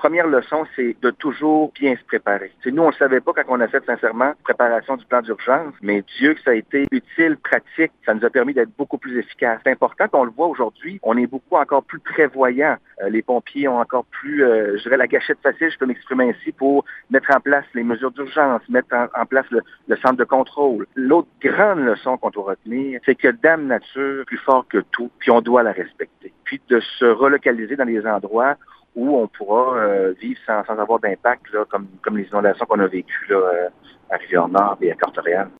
première leçon, c'est de toujours bien se préparer. Nous, on ne le savait pas quand on a fait sincèrement préparation du plan d'urgence, mais Dieu que ça a été utile, pratique, ça nous a permis d'être beaucoup plus efficaces. C'est important qu'on le voit aujourd'hui, on est beaucoup encore plus prévoyants. Les pompiers ont encore plus, je dirais, la gâchette facile, je peux m'exprimer ainsi, pour mettre en place les mesures d'urgence, mettre en place le centre de contrôle. L'autre grande leçon qu'on doit retenir, c'est que Dame Nature est plus fort que tout, puis on doit la respecter. Puis de se relocaliser dans des endroits où on pourra vivre sans avoir d'impact, là, comme les inondations qu'on a vécues là, à Rivière-Nord et à Corte-Réal.